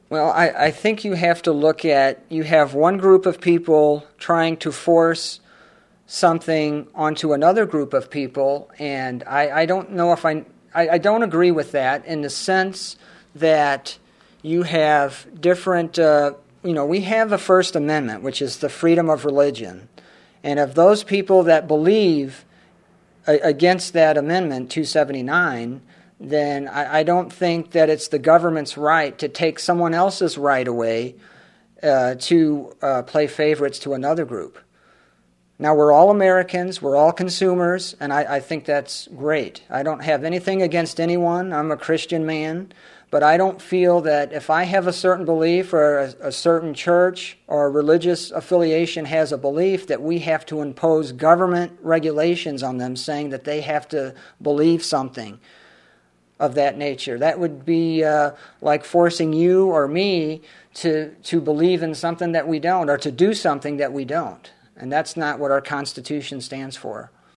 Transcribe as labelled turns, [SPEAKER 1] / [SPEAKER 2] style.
[SPEAKER 1] Well, I think you have to look at, you have one group of people trying to force something onto another group of people, and I don't know if I don't agree with that in the sense that you have different, we have the First Amendment, which is the freedom of religion. And of those people that believe against that amendment, 279, then I don't think that it's the government's right to take someone else's right away to play favorites to another group. Now, we're all Americans, we're all consumers, and I think that's great. I don't have anything against anyone. I'm a Christian man, but I don't feel that if I have a certain belief or a certain church or a religious affiliation has a belief that we have to impose government regulations on them saying that they have to believe something of that nature. That would be like forcing you or me to believe in something that we don't, or to do something that we don't. And that's not what our Constitution stands for.